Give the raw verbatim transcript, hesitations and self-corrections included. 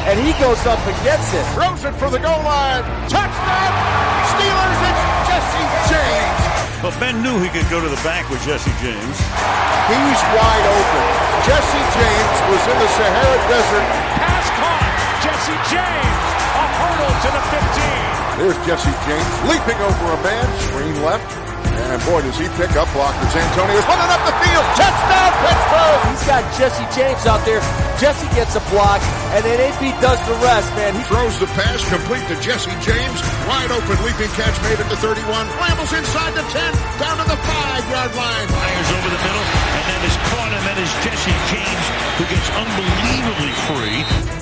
and he goes up and gets it. Throws it for the goal line. Touchdown! Steelers, it's Jesse James. But Ben knew he could go to the bank with Jesse James. He's wide open. Jesse James was in the Sahara Desert. Pass caught. Jesse James, a hurdle to the fifteen. There's Jesse James leaping over a man. Screen left. And boy, does he pick up blockers. Antonio's running up the field. Touchdown, Pittsburgh! He's got Jesse James out there. Jesse gets a block, and then A P does the rest, man. He throws the pass complete to Jesse James. Wide open, leaping catch made at the thirty-one. Rambles inside the ten, down to the five-yard line. Fires over the middle, and then is caught, and then is Jesse James, who gets unbelievably free.